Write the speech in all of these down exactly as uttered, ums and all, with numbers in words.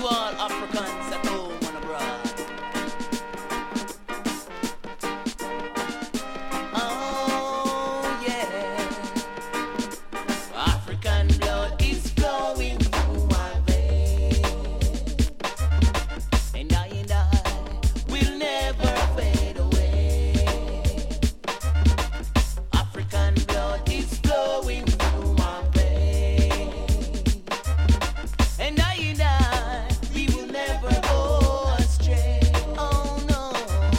all Africans at home and abroad. Oh yeah, African blood is flowing through my veins, and I and I will never fade away. African blood is flowing through my veins, and I and I, we will never go astray. Oh no.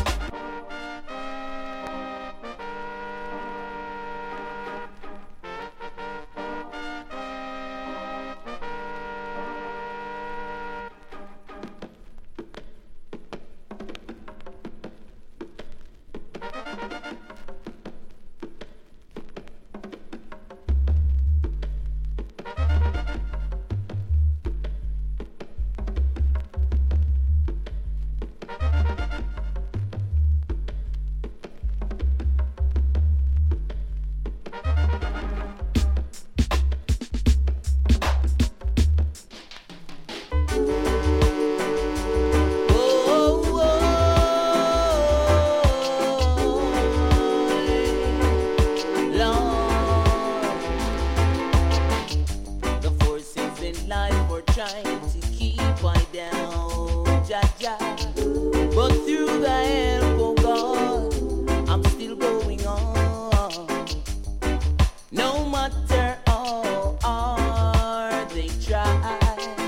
The forces in life are trying to keep I down, ja, ja. But through the help of God, I'm still going on. No matter how hard they try,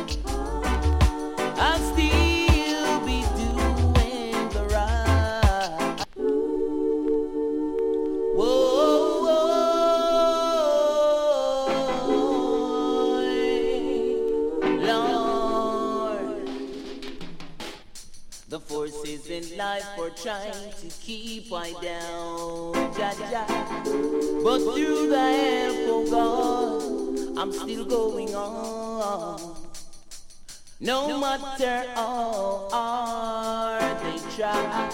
I'll still be doing the right. Whoa, Lord, the forces in life are trying to keep I down, ja, ja. But through the help of God, I'm still going on. No matter how hard they try,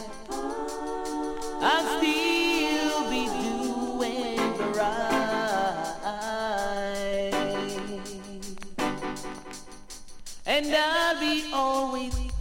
I'll still be doing the right, and I'll be always